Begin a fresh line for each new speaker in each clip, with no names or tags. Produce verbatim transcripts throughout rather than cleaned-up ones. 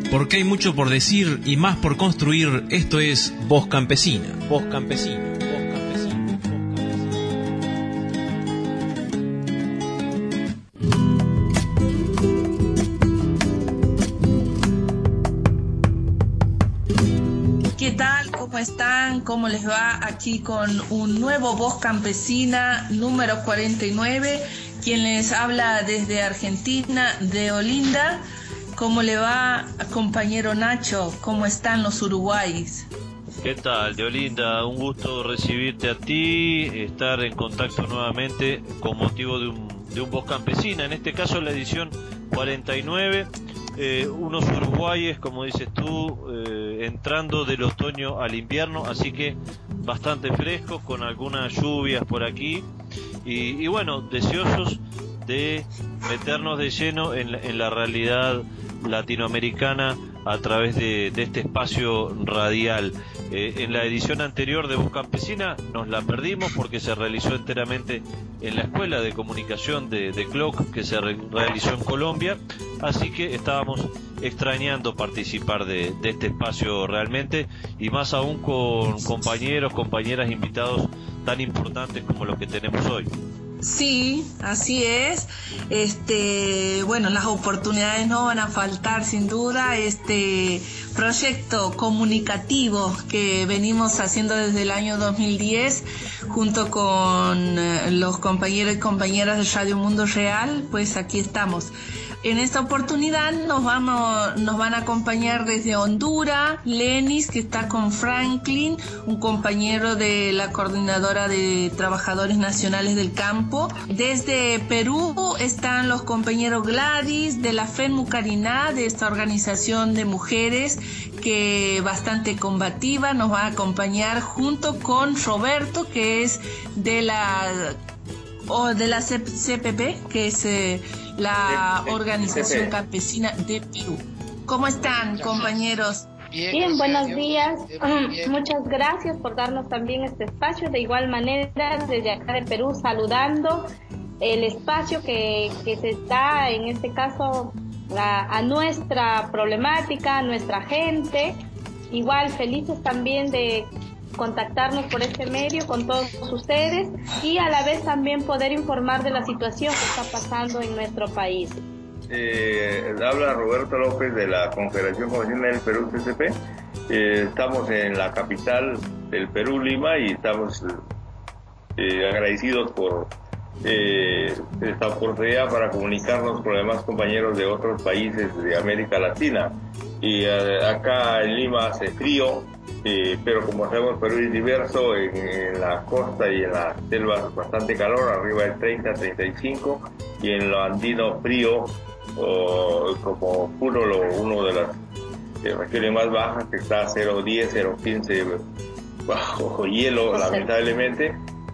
Porque hay mucho por decir y más por construir. Esto es Voz Campesina. Voz Campesina. Voz Campesina.
¿Qué tal? ¿Cómo están? ¿Cómo les va? Aquí con un nuevo Voz Campesina número cuarenta y nueve. Quien les habla desde Argentina, de Olinda. ¿Cómo le va, compañero Nacho? ¿Cómo están los uruguayos?
¿Qué tal, de Olinda? Un gusto recibirte a ti, estar en contacto nuevamente con motivo de un, de un Voz Campesina, en este caso la edición cuarenta y nueve, eh, unos uruguayos, como dices tú, eh, entrando del otoño al invierno, así que bastante frescos, con algunas lluvias por aquí, y, y bueno, deseosos de meternos de lleno en la, en la realidad latinoamericana a través de, de este espacio radial. Eh, en la edición anterior de Voz Campesina nos la perdimos porque se realizó enteramente en la Escuela de Comunicación de, de C L O C, que se re, realizó en Colombia, así que estábamos extrañando participar de, de este espacio realmente, y más aún con compañeros, compañeras, invitados tan importantes como los que tenemos hoy.
Sí, así es. Este, bueno, las oportunidades no van a faltar sin duda. Este proyecto comunicativo que venimos haciendo desde el año dos mil diez junto con los compañeros y compañeras de Radio Mundo Real, pues aquí estamos. En esta oportunidad nos vamos, nos van a acompañar desde Honduras, Lenis, que está con Franklin, un compañero de la Coordinadora de Trabajadores Nacionales del Campo. Desde Perú están los compañeros Gladys, de la FENMUCARINA, de esta organización de mujeres que bastante combativa, nos va a acompañar junto con Roberto, que es de la, o de la C P P, que es eh, la Organización Campesina de Perú. ¿Cómo están, compañeros?
Bien, bien, buenos días. Bien. Muchas gracias por darnos también este espacio. De igual manera, desde acá de Perú, saludando el espacio que, que se está, en este caso, a, a nuestra problemática, a nuestra gente. Igual, felices también de contactarnos por este medio con todos ustedes y a la vez también poder informar de la situación que está pasando en nuestro país.
Eh, habla Roberto López de la Confederación Comunista del Perú, C C P. Eh, estamos en la capital del Perú, Lima, y estamos eh, agradecidos por eh, esta oportunidad para comunicarnos con los demás compañeros de otros países de América Latina. Y eh, acá en Lima hace frío, Eh, pero como sabemos, Perú es diverso, en, en la costa y en las selvas bastante calor, arriba de treinta, treinta y cinco, y en lo andino frío, oh, como Puno, lo, uno de las eh, regiones más bajas, que está a cero diez, cero quince bajo hielo, lamentablemente.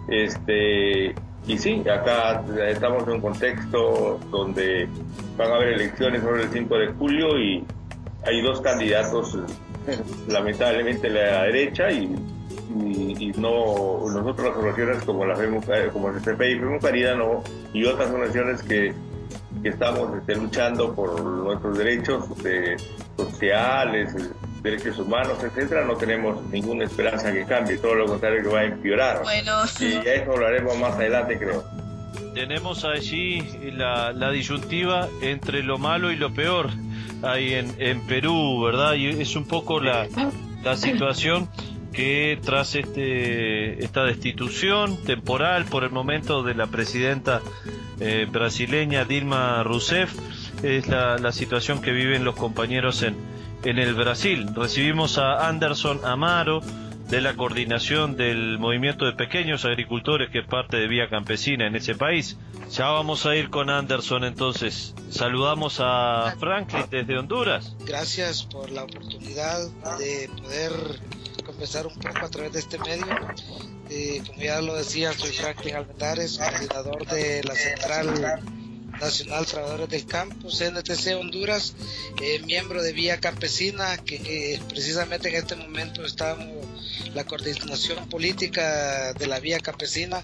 Este, y sí, acá estamos en un contexto donde van a haber elecciones sobre el cinco de julio y hay dos candidatos, lamentablemente la derecha, y, y, y no nosotros las organizaciones como la FEMU, como el C P I, FEMUCARINA, no, y otras organizaciones que, que estamos este, luchando por nuestros derechos de, sociales, derechos humanos, etcétera, no tenemos ninguna esperanza que cambie, todo lo contrario, que va a empeorar.
Bueno,
y a eso hablaremos más adelante, creo.
Tenemos allí la, la disyuntiva entre lo malo y lo peor ahí en, en Perú, ¿verdad? Y es un poco la, la situación que tras este esta destitución temporal por el momento de la presidenta eh, brasileña Dilma Rousseff, es la, la situación que viven los compañeros en, en el Brasil. Recibimos a Anderson Amaro, de la coordinación del movimiento de pequeños agricultores, que es parte de Vía Campesina en ese país. Ya vamos a ir con Anderson entonces. Saludamos a Franklin desde Honduras.
Gracias por la oportunidad de poder conversar un poco a través de este medio. Eh, como ya lo decía, soy Franklin Almendares, coordinador de la Central Nacional Trabajadores del Campo, C N T C Honduras, eh, miembro de Vía Campesina, que eh, precisamente en este momento estamos, la coordinación política de la Vía Campesina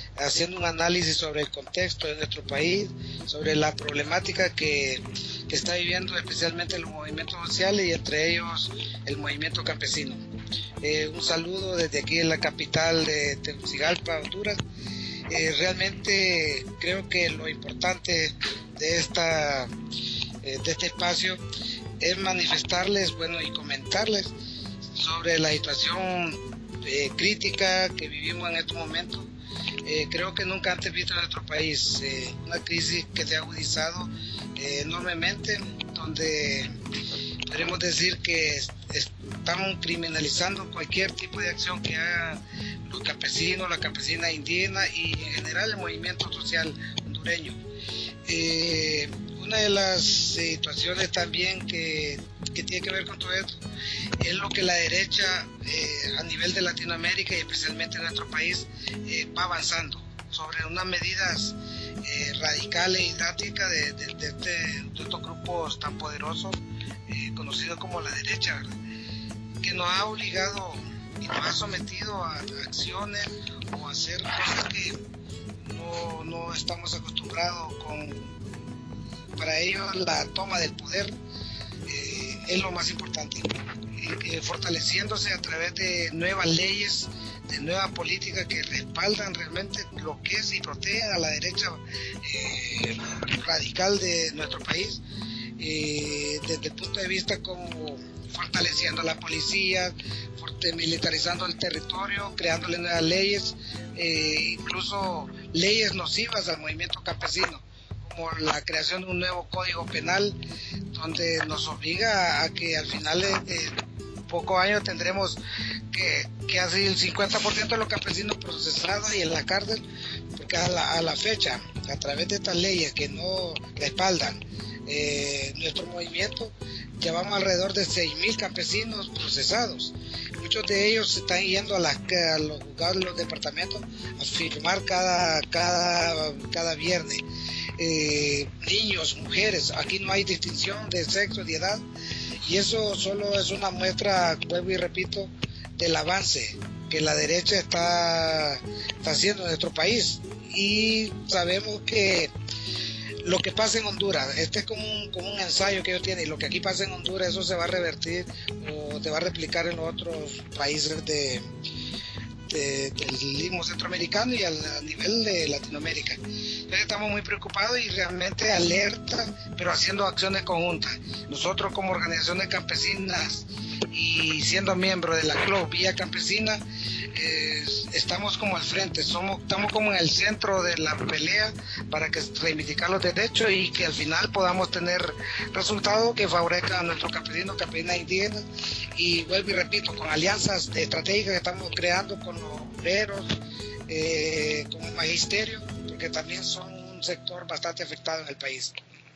haciendo un análisis sobre el contexto de nuestro país, sobre la problemática que, que está viviendo especialmente los movimientos sociales y entre ellos el movimiento campesino. Eh, un saludo desde aquí en la capital de Tegucigalpa, Honduras. Eh, realmente creo que lo importante de, esta, eh, de este espacio es manifestarles, bueno, y comentarles sobre la situación eh, crítica que vivimos en estos momentos. Eh, creo que nunca antes visto en nuestro país eh, una crisis que se ha agudizado eh, enormemente, donde podemos decir que es, están criminalizando cualquier tipo de acción que hagan los campesinos, la campesina indígena y en general el movimiento social hondureño. Eh, una de las situaciones también que, que tiene que ver con todo esto es lo que la derecha eh, a nivel de Latinoamérica y especialmente en nuestro país eh, va avanzando sobre unas medidas eh, radicales y drásticas de, de, de, este, de estos grupos tan poderosos eh, conocidos como la derecha, ¿verdad? Que nos ha obligado y nos ha sometido a, a acciones o a hacer cosas que no, no estamos acostumbrados con. Para ellos la toma del poder eh, es lo más importante, eh, eh, fortaleciéndose a través de nuevas leyes, de nuevas políticas que respaldan realmente lo que es y protegen a la derecha eh, radical de nuestro país, eh, desde el punto de vista como fortaleciendo a la policía, militarizando el territorio, creándole nuevas leyes, eh, incluso leyes nocivas al movimiento campesino, como la creación de un nuevo código penal donde nos obliga a que al final de, de pocos años tendremos que, que así el cincuenta por ciento de los campesinos procesados y en la cárcel, porque a la, a la fecha, a través de estas leyes que no respaldan eh, nuestro movimiento, llevamos alrededor de seis mil campesinos procesados. Muchos de ellos se están yendo a, las, a los juzgados de los departamentos a firmar cada, cada, cada viernes. Eh, niños, mujeres, aquí no hay distinción de sexo, de edad, y eso solo es una muestra, vuelvo y repito, del avance que la derecha está, está haciendo en nuestro país. Y sabemos que lo que pasa en Honduras, este es como un, como un ensayo que ellos tienen, y lo que aquí pasa en Honduras, eso se va a revertir o se va a replicar en los otros países de De, del limbo centroamericano y al, a nivel de Latinoamérica. Entonces estamos muy preocupados y realmente alerta, pero haciendo acciones conjuntas. Nosotros como organizaciones campesinas y siendo miembros de la C L O Vía Campesina, eh, estamos como al frente, somos, estamos como en el centro de la pelea para que reivindicar los derechos y que al final podamos tener resultados que favorezcan a nuestros campesinos, campesinas indígenas. Y vuelvo y repito, con alianzas estratégicas que estamos creando con los obreros, eh, con el magisterio, porque también son un sector bastante afectado en el país.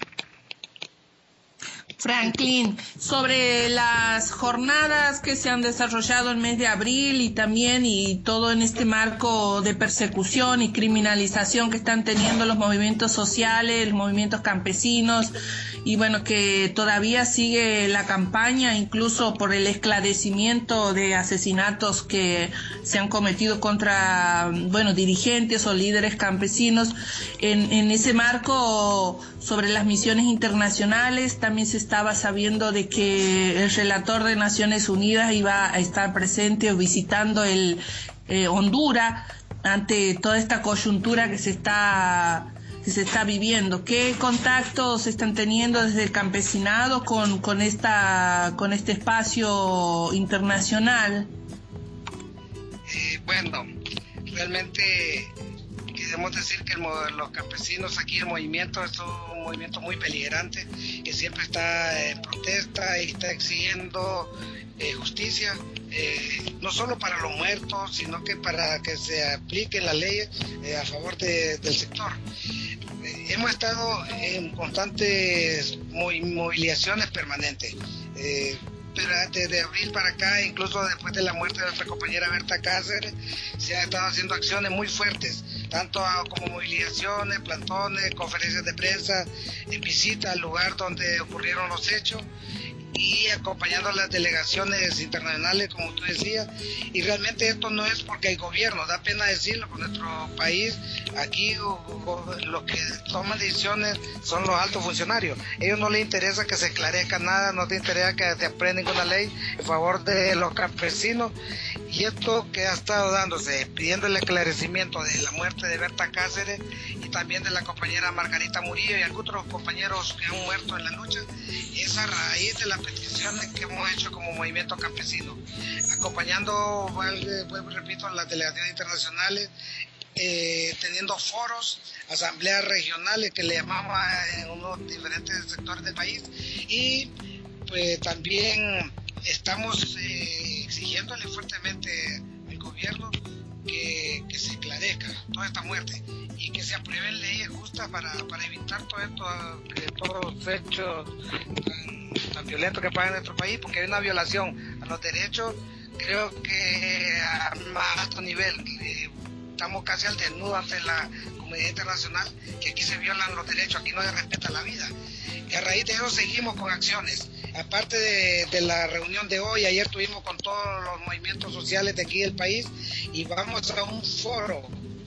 Franklin, sobre las jornadas que se han desarrollado el mes de abril y también y todo en este marco de persecución y criminalización que están teniendo los movimientos sociales, los movimientos campesinos, y bueno, que todavía sigue la campaña incluso por el esclarecimiento de asesinatos que se han cometido contra, bueno, dirigentes o líderes campesinos. En, en ese marco, sobre las misiones internacionales, también se estaba sabiendo de que el relator de Naciones Unidas iba a estar presente o visitando el eh, Honduras ante toda esta coyuntura que se está que se está viviendo. ¿Qué contactos están teniendo desde el campesinado con, con esta con este espacio internacional?
Eh, bueno, realmente queremos decir que el, los campesinos aquí, el movimiento es un movimiento muy beligerante, que siempre está en protesta y está exigiendo eh, justicia, eh, no solo para los muertos, sino que para que se apliquen las leyes eh, a favor de, del sector. Eh, hemos estado en constantes movilizaciones permanentes, eh, pero desde abril para acá, incluso después de la muerte de nuestra compañera Berta Cáceres, se han estado haciendo acciones muy fuertes, tanto como movilizaciones, plantones, conferencias de prensa, en visita al lugar donde ocurrieron los hechos, y acompañando a las delegaciones internacionales, como tú decías, y realmente esto no es porque hay gobierno, da pena decirlo, con nuestro país, aquí o, o, los que toman decisiones son los altos funcionarios. A ellos no les interesa que se esclarezca nada, no les interesa que se apruebe ninguna ley en favor de los campesinos, y esto que ha estado dándose, pidiendo el esclarecimiento de la muerte de Berta Cáceres y también de la compañera Margarita Murillo y algunos otros compañeros que han muerto en la lucha, es a raíz de las peticiones que hemos hecho como movimiento campesino, acompañando, vuelvo y repito, a las delegaciones internacionales, eh, teniendo foros, asambleas regionales que le llamamos en unos diferentes sectores del país, y pues también estamos eh, exigiéndole fuertemente al gobierno que, que se esclarezca toda esta muerte y que se aprueben leyes justas para, para evitar todo esto, que todos los hechos tan, tan violentos que pasan en nuestro país, porque hay una violación a los derechos, creo que a más alto nivel. Eh, estamos casi al desnudo ante la comunidad internacional, que aquí se violan los derechos, aquí no se respeta la vida. Y a raíz de eso seguimos con acciones. Aparte de, de la reunión de hoy, ayer tuvimos con todos los movimientos sociales de aquí del país, y vamos a un foro,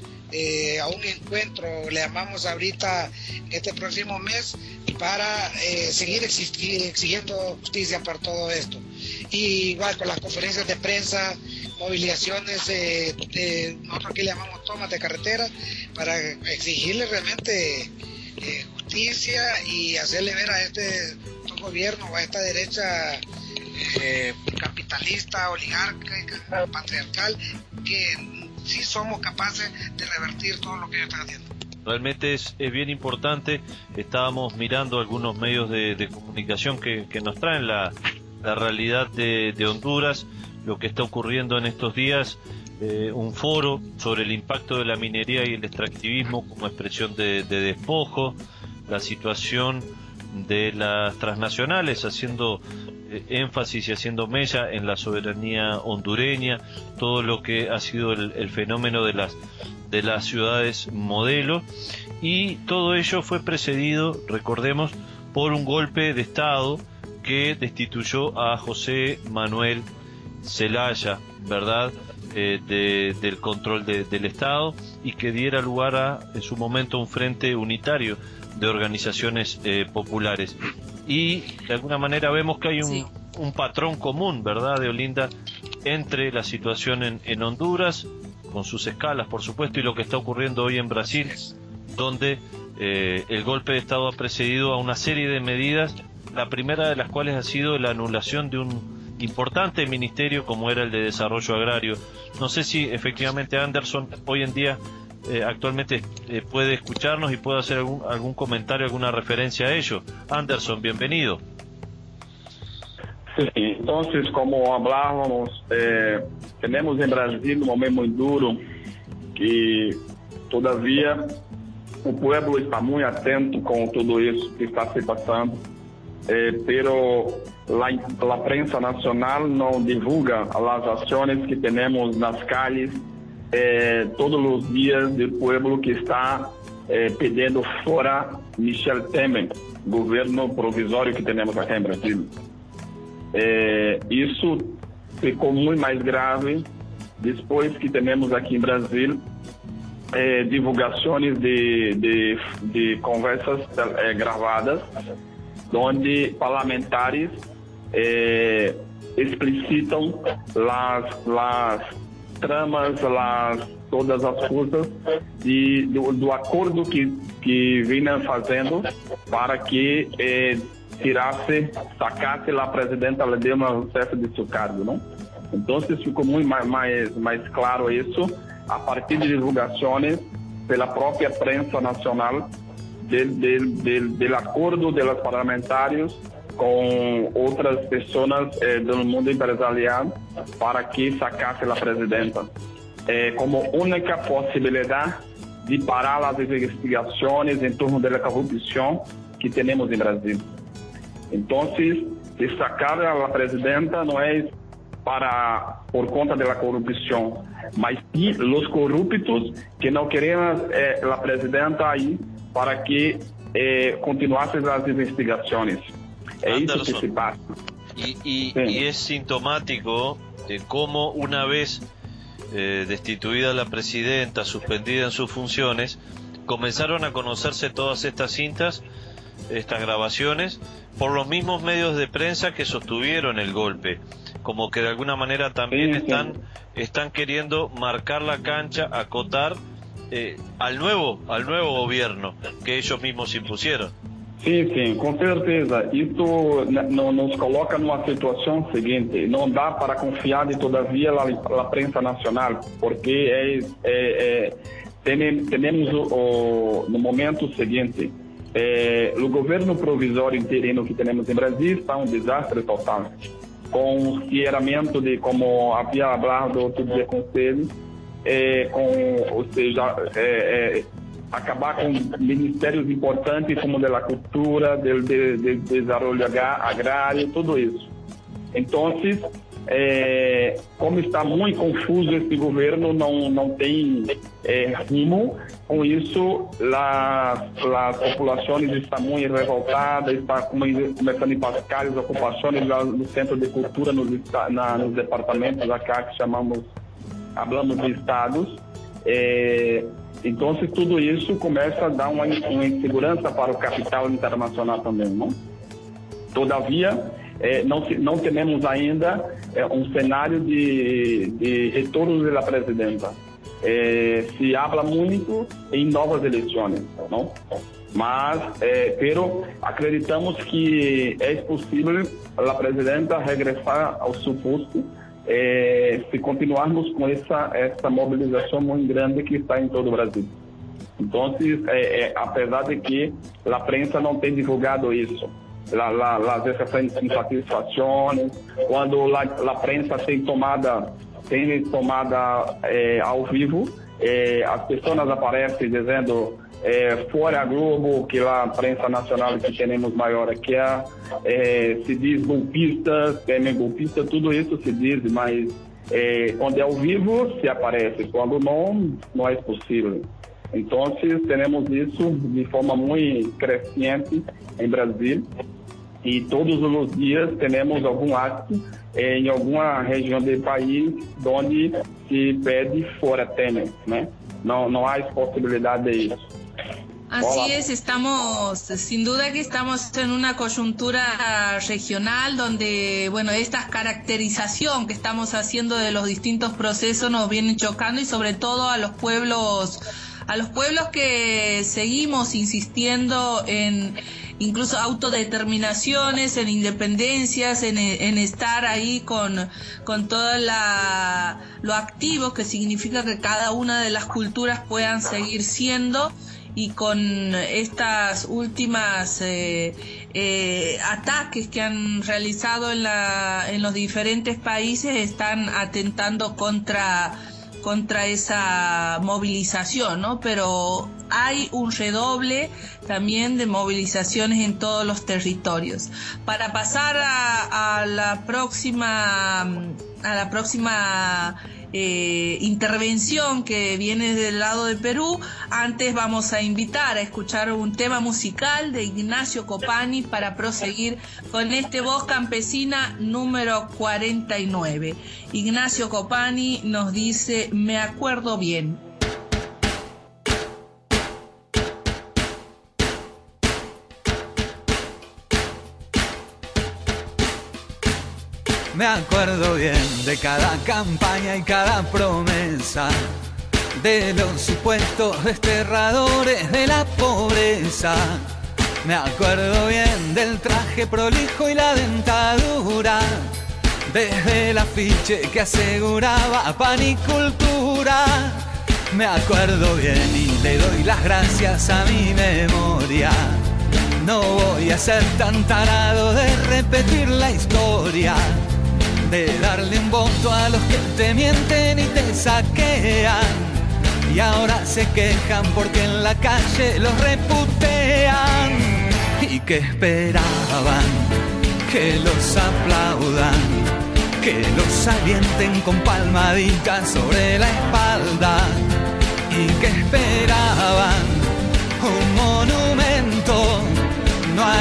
eh, a un encuentro, le llamamos ahorita este próximo mes, para eh, seguir exigiendo justicia por todo esto. Y igual con las conferencias de prensa, movilizaciones, eh, de, nosotros aquí le llamamos tomas de carretera, para exigirle realmente eh, justicia y hacerle ver a este gobierno o a esta derecha eh, capitalista, oligárquica, patriarcal, que sí somos capaces de revertir todo lo que ellos están haciendo.
Realmente es, es bien importante. Estábamos mirando algunos medios de, de comunicación que, que nos traen la, la realidad de, de Honduras, lo que está ocurriendo en estos días, eh, un foro sobre el impacto de la minería y el extractivismo como expresión de, de despojo, la situación de las transnacionales haciendo eh, énfasis y haciendo mella en la soberanía hondureña, todo lo que ha sido el, el fenómeno de las de las ciudades modelo, y todo ello fue precedido, recordemos, por un golpe de Estado que destituyó a José Manuel Zelaya, ¿verdad?, eh, de, del control de, del Estado, y que diera lugar a, en su momento, un frente unitario de organizaciones eh, populares. Y de alguna manera vemos que hay un, sí. un patrón común, ¿verdad, Deolinda?, entre la situación en, en Honduras, con sus escalas, por supuesto, y lo que está ocurriendo hoy en Brasil, donde eh, el golpe de Estado ha precedido a una serie de medidas, la primera de las cuales ha sido la anulación de un importante ministerio como era el de Desarrollo Agrario. No sé si efectivamente Anderson hoy en día eh, actualmente eh, puede escucharnos y puede hacer algún, algún comentario, alguna referencia a ello. Anderson, bienvenido.
Sí, entonces, como hablábamos, eh, tenemos en Brasil un momento muy duro, que todavía o pueblo está muy atento con todo eso que está se pasando, eh, pero la, la prensa nacional no divulga las acciones que tenemos nas calles eh, todos los días del pueblo que está eh, pidiendo fuera Michel Temer, gobierno provisório que tenemos aqui em Brasil. É, isso ficou muito mais grave depois que temos aqui em Brasil é, divulgações de, de, de conversas é, gravadas, onde parlamentares é, explicitam as, as tramas, as, todas as coisas de, do, do acordo que, que vinham fazendo para que é, tirasse, sacasse a presidenta Dilma Rousseff de seu cargo, não? Então, ficou muito mais, mais, mais claro isso a partir de divulgações pela própria prensa nacional del, del, del, del acordo de los parlamentares com outras pessoas eh, do mundo empresarial para que sacasse a presidenta. Eh, como única possibilidade de parar as investigações em torno da corrupção que temos em Brasil. Então, destacar a presidenta não é para por conta da corrupção, mas sim os corruptos que não queremos eh, a presidenta aí para que eh, continuassem as investigações. É Anderson, isso que se passa.
Y, y,
Sí.
y es sintomático de cómo una vez eh, destituida la presidenta, suspendida en sus funciones, comenzaron a conocerse todas estas cintas, estas grabaciones, por los mismos medios de prensa que sostuvieron el golpe, como que de alguna manera también
Sí, sí.
están están queriendo marcar la cancha, acotar eh, al nuevo al nuevo gobierno que ellos mismos impusieron.
Sim, sim, com certeza. Isso n- nos coloca numa situação seguinte: não dá para confiar de todavia na, na prensa nacional, porque é, é, é, tem, temos o, o, no momento seguinte, é, o governo provisório interino que temos em Brasil está um desastre total, com o cierramento de, como havia falado outro dia com vocês, é, com, ou seja, é, é, acabar com ministérios importantes como de la cultura, del de, de desarrollo agrário, tudo isso. Então, é, como está muito confuso esse governo, não não tem é, rumo. Com isso, as, as populações estão muito revoltadas, estão começando a pascar as ocupações no centro de cultura, nos, na, nos departamentos acá que chamamos, hablamos de estados. É, Então, tudo isso começa a dar uma, uma insegurança para o capital internacional também, não? Todavia, eh, não, não temos ainda eh, um cenário de, de retorno da presidenta. Eh, se habla muito em novas eleições, não? Mas, eh, pero acreditamos que é possível a presidenta regressar ao seu posto, Eh, se continuarmos com essa essa mobilização muito grande que está em todo o Brasil. Então, eh, eh, apesar de que a prensa não tem divulgado isso, la, la, las essas insatisfações, quando a, a prensa tem tomada tem tomada eh, ao vivo, eh, as pessoas aparecem dizendo eh, fora a Globo, que a prensa nacional que temos maior aqui é, eh, se diz golpistas, temem golpistas, tudo isso se diz, mas eh, quando é ao vivo se aparece, quando não, não é possível. Então, temos isso de forma muito crescente em Brasil, e todos os dias temos algum ato eh, em alguma região do país onde se pede fora Temer, né? Não, não há possibilidade disso.
Así es, estamos, sin duda que estamos en una coyuntura regional donde, bueno, esta caracterización que estamos haciendo de los distintos procesos nos vienen chocando, y sobre todo a los pueblos, a los pueblos que seguimos insistiendo en incluso autodeterminaciones, en independencias, en, en estar ahí con, con todo la, lo activo que significa que cada una de las culturas puedan seguir siendo. Y con estas últimas eh, eh, ataques que han realizado en, la, en los diferentes países, están atentando contra, contra esa movilización, ¿no? Pero hay un redoble también de movilizaciones en todos los territorios. Para pasar a, a la próxima, a la próxima Eh, intervención que viene del lado de Perú, antes vamos a invitar a escuchar un tema musical de Ignacio Copani para proseguir con este Voz Campesina número cuarenta y nueve. Ignacio Copani nos dice: me acuerdo bien.
Me acuerdo bien de cada campaña y cada promesa, de los supuestos desterradores de la pobreza. Me acuerdo bien del traje prolijo y la dentadura, desde el afiche que aseguraba panicultura. Me acuerdo bien y le doy las gracias a mi memoria. No voy a ser tan tarado de repetir la historia, de darle un voto a los que te mienten y te saquean, y ahora se quejan porque en la calle los reputean. ¿Y que esperaban? Que los aplaudan, que los alienten con palmaditas sobre la espalda. ¿Y que esperaban? Un monumento. No hay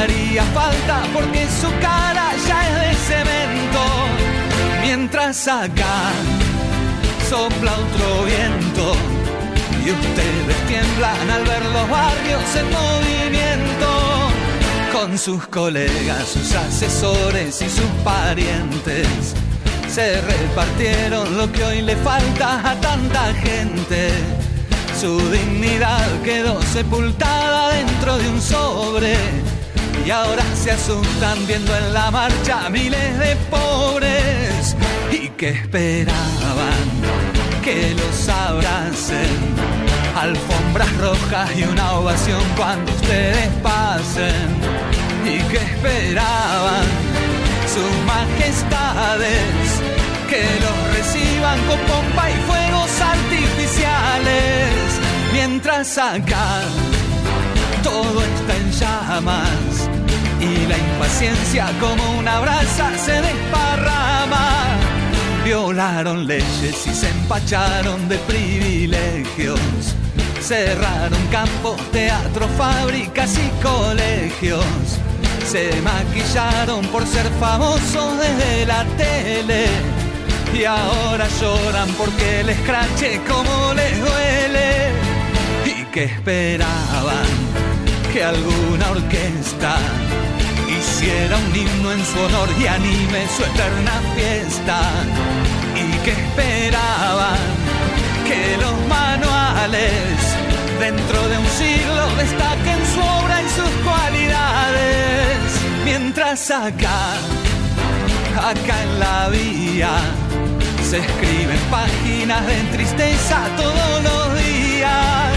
haría falta porque su cara ya es de cemento. Mientras acá sopla otro viento y ustedes tiemblan al ver los barrios en movimiento. Con sus colegas, sus asesores y sus parientes se repartieron lo que hoy le falta a tanta gente. Su dignidad quedó sepultada dentro de un sobre y ahora se asustan viendo en la marcha miles de pobres. ¿Y que esperaban? Que los abracen, alfombras rojas y una ovación cuando ustedes pasen. ¿Y que esperaban? Sus majestades, que los reciban con pompa y fuegos artificiales. Mientras acá todo está en llamas y la impaciencia como una brasa se desparrama. Violaron leyes y se empacharon de privilegios. Cerraron campos, teatros, fábricas y colegios. Se maquillaron por ser famosos desde la tele y ahora lloran porque les crache como les duele. ¿Y que esperaban? Que alguna orquesta hiciera un himno en su honor y anime su eterna fiesta. ¿Y que esperaban? Que los manuales dentro de un siglo destaquen su obra y sus cualidades. Mientras acá, acá en la vía, se escriben páginas de tristeza todos los días.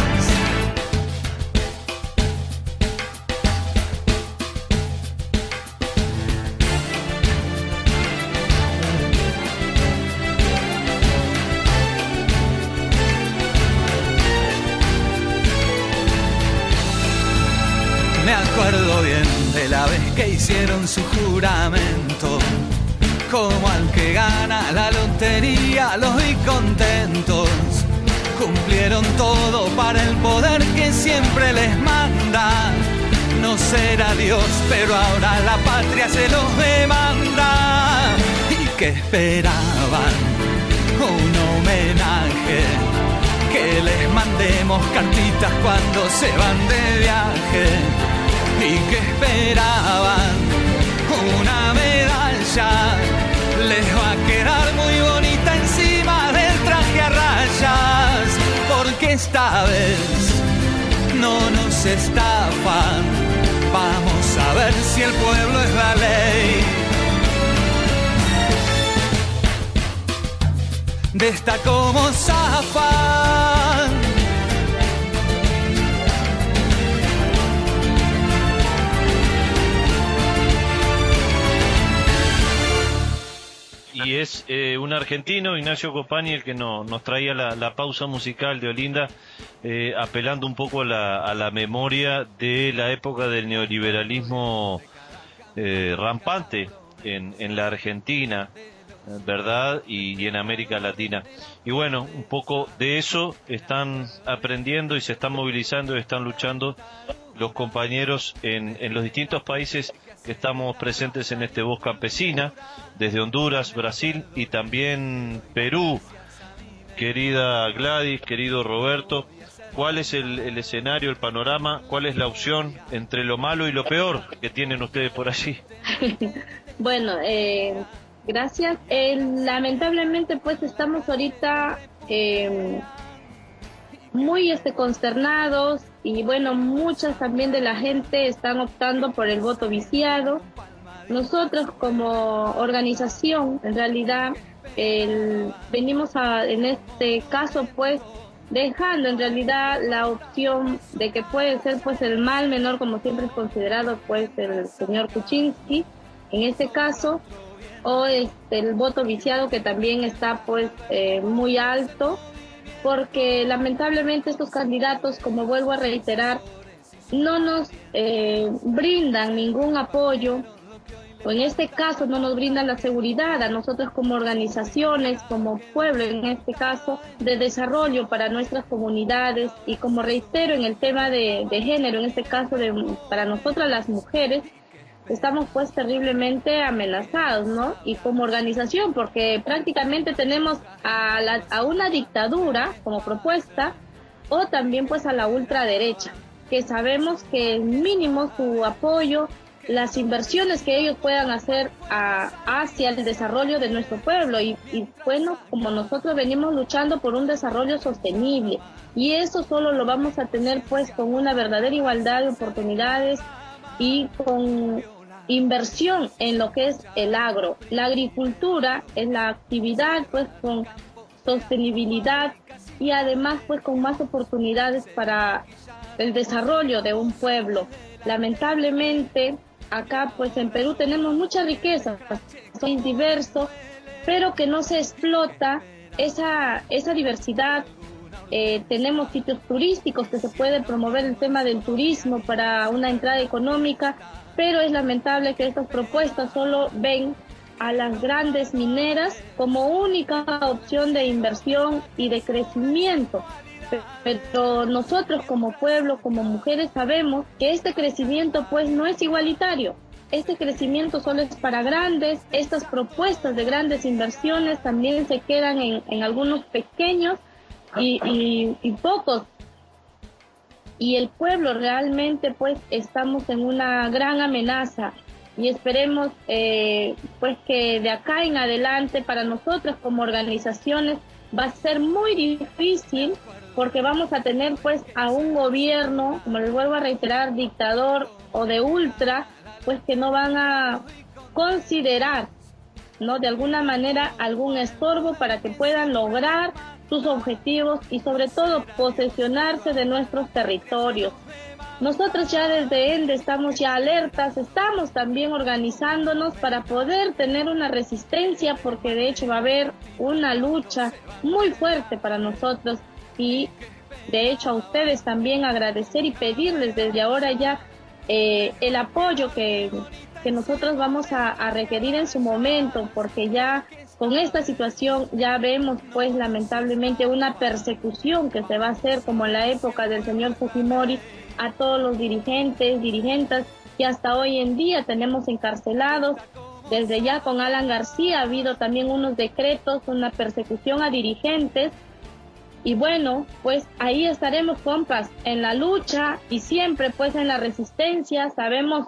Me acuerdo bien de la vez que hicieron su juramento. Como al que gana la lotería los vi contentos. Cumplieron todo para el poder que siempre les manda. No será Dios, pero ahora la patria se los demanda. ¿Y que esperaban? Un homenaje. Que les mandemos cartitas cuando se van de viaje. ¿Y que esperaban? Una medalla. Les va a quedar muy bonita encima del traje a rayas. Porque esta vez no nos estafan. Vamos a ver si el pueblo es la ley. De esta como zafan.
Y es eh, un argentino, Ignacio Copani, el que no, nos traía la, la pausa musical de Olinda, eh, apelando un poco a la, a la memoria de la época del neoliberalismo eh, rampante en, en la Argentina, ¿verdad? Y, y en América Latina. Y bueno, un poco de eso están aprendiendo y se están movilizando y están luchando los compañeros en, en los distintos países que estamos presentes en este Voz Campesina, desde Honduras, Brasil y también Perú. Querida Gladys, querido Roberto, ¿cuál es el, el escenario, el panorama? ¿Cuál es la opción entre lo malo y lo peor que tienen ustedes por allí?
Bueno, eh, gracias. Eh, lamentablemente, pues estamos ahorita eh, muy este, consternados y bueno, muchas también de la gente están optando por el voto viciado. Nosotros como organización, en realidad, el, venimos a, en este caso, pues, dejando en realidad la opción de que puede ser pues el mal menor, como siempre es considerado pues el señor Kuczynski, en este caso, o este, el voto viciado, que también está pues eh, muy alto, porque lamentablemente estos candidatos, como vuelvo a reiterar, no nos eh, brindan ningún apoyo, o en este caso no nos brindan la seguridad a nosotros como organizaciones, como pueblo en este caso, de desarrollo para nuestras comunidades. Y como reitero en el tema de, de género, en este caso de, para nosotras las mujeres, estamos pues terriblemente amenazados, ¿no? Y como organización, porque prácticamente tenemos a, la, a una dictadura como propuesta, o también pues a la ultraderecha, que sabemos que mínimo su apoyo, las inversiones que ellos puedan hacer a, hacia el desarrollo de nuestro pueblo y, y bueno, como nosotros venimos luchando por un desarrollo sostenible, y eso solo lo vamos a tener pues con una verdadera igualdad de oportunidades y con inversión en lo que es el agro. La agricultura es la actividad pues con sostenibilidad y además pues con más oportunidades para el desarrollo de un pueblo. Lamentablemente acá pues en Perú tenemos mucha riqueza, son diversos, pero que no se explota esa, esa diversidad. Eh, tenemos sitios turísticos que se puede promover el tema del turismo para una entrada económica, pero es lamentable que estas propuestas solo ven a las grandes mineras como única opción de inversión y de crecimiento. Pero nosotros como pueblo, como mujeres, sabemos que este crecimiento pues no es igualitario. Este crecimiento solo es para grandes. Estas propuestas de grandes inversiones también se quedan en, en algunos pequeños y, y, y pocos. Y el pueblo realmente pues estamos en una gran amenaza. Y esperemos eh, pues que de acá en adelante para nosotros como organizaciones va a ser muy difícil, porque vamos a tener pues a un gobierno, como les vuelvo a reiterar, dictador o de ultra, pues que no van a considerar, ¿no?, de alguna manera algún estorbo para que puedan lograr sus objetivos y sobre todo posesionarse de nuestros territorios. Nosotros ya desde ENDE estamos ya alertas, estamos también organizándonos para poder tener una resistencia, porque de hecho va a haber una lucha muy fuerte para nosotros, y de hecho a ustedes también agradecer y pedirles desde ahora ya eh, el apoyo que, que nosotros vamos a, a requerir en su momento, porque ya con esta situación ya vemos pues lamentablemente una persecución que se va a hacer como en la época del señor Fujimori a todos los dirigentes, dirigentes que hasta hoy en día tenemos encarcelados. Desde ya con Alan García ha habido también unos decretos, una persecución a dirigentes. Y bueno, pues ahí estaremos, compas, en la lucha y siempre pues en la resistencia. Sabemos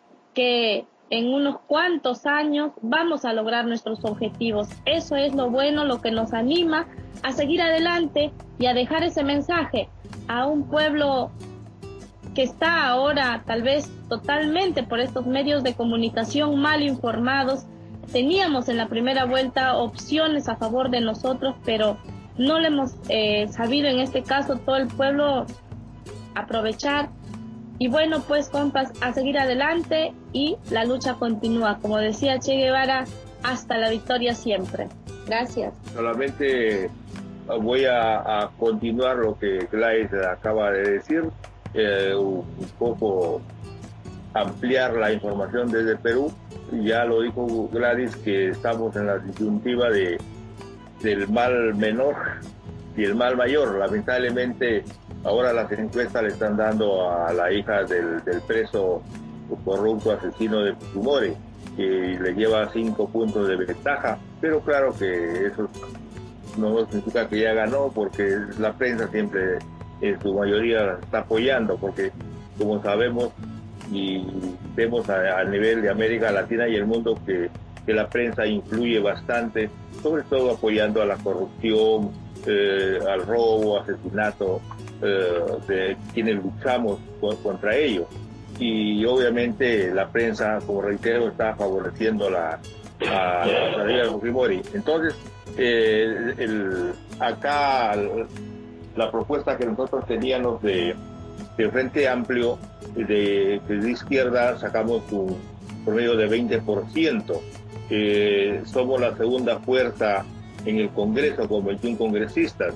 que en unos cuantos años vamos a lograr nuestros objetivos. Eso es lo bueno, lo que nos anima a seguir adelante y a dejar ese mensaje a un pueblo que está ahora tal vez totalmente por estos medios de comunicación mal informados. Teníamos en la primera vuelta opciones a favor de nosotros, pero no le hemos eh, sabido en este caso todo el pueblo aprovechar. Y bueno, pues compas, a seguir adelante y la lucha continúa. Como decía Che Guevara, hasta la victoria siempre. Gracias.
Solamente voy a, a continuar lo que Gladys acaba de decir. Eh, un poco ampliar la información desde Perú. Ya lo dijo Gladys, que estamos en la disyuntiva de del mal menor y el mal mayor. Lamentablemente ahora las encuestas le están dando a la hija del, del preso corrupto asesino de Fujimori, que le lleva cinco puntos de ventaja, pero claro que eso no significa que ya ganó, porque la prensa siempre en su mayoría está apoyando, porque como sabemos y vemos a, a nivel de América Latina y el mundo que, que la prensa influye bastante, sobre todo apoyando a la corrupción, eh, al robo, asesinato eh, de quienes luchamos contra ellos. Y obviamente la prensa, como reitero, está favoreciendo la, a la salida de Fujimori. Entonces, eh, el, acá el, la propuesta que nosotros teníamos de, de Frente Amplio, de, de izquierda, sacamos un promedio de veinte por ciento. Eh, somos la segunda fuerza en el Congreso con veintiún congresistas,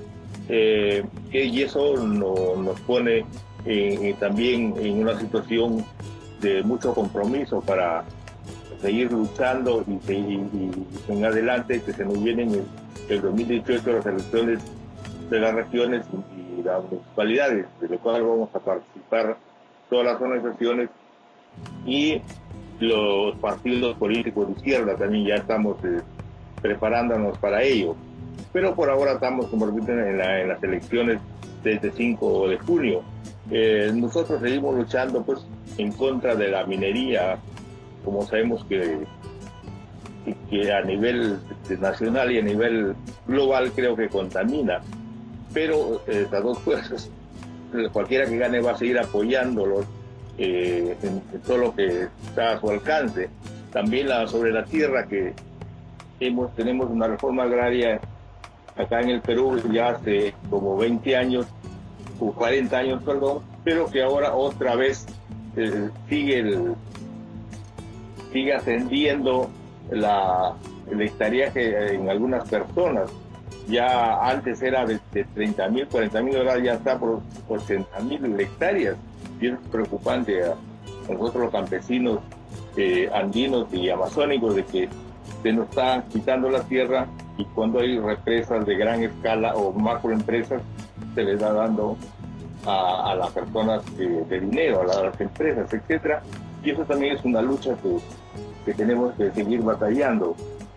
eh, y eso no, nos pone eh, también en una situación de mucho compromiso para seguir luchando y, y, y en adelante, que se nos vienen el, el dos mil dieciocho las elecciones de las regiones y las municipalidades, de lo cual vamos a participar todas las organizaciones, y los partidos políticos de izquierda también ya estamos eh, preparándonos para ello. Pero por ahora estamos, como repito, en, la, en las elecciones desde cinco de junio. Eh, nosotros seguimos luchando pues en contra de la minería, como sabemos que, que a nivel nacional y a nivel global creo que contamina. Pero eh, estas dos fuerzas, cualquiera que gane va a seguir apoyándolos eh, en, en todo lo que está a su alcance. También la, sobre la tierra, que hemos, tenemos una reforma agraria acá en el Perú ya hace como veinte años, o cuarenta años, perdón, pero que ahora otra vez eh, sigue, el, sigue ascendiendo la, el hectareaje en algunas personas. Ya antes era de, de treinta mil, cuarenta mil, ahora ya está por ochenta mil hectáreas. Y es preocupante a, a nosotros los campesinos eh, andinos y amazónicos de que se nos está quitando la tierra, y cuando hay represas de gran escala o macroempresas se les está dando a, a las personas eh, de dinero, a las, a las empresas, etcétera. Y eso también es una lucha que, que tenemos que seguir batallando.